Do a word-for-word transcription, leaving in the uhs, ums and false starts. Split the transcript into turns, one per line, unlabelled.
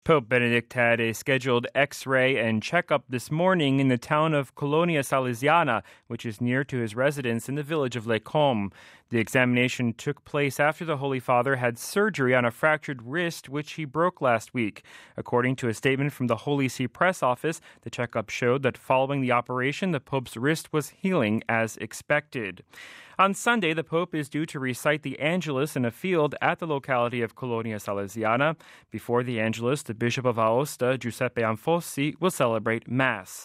Pope Benedict had a scheduled X-ray and checkup this morning in the town of Colonia Salesiana, which is near to his residence in the village of Lecom. The examination took place after the Holy Father had surgery on a fractured wrist, which he broke last week. According to a statement from the Holy See press office, the checkup showed that following the operation, the Pope's wrist was healing as expected. On Sunday, the Pope is due to recite the Angelus in a field at the locality of Colonia Salesiana. Before the Angelus, the Bishop of Aosta, Giuseppe Anfossi, will celebrate Mass.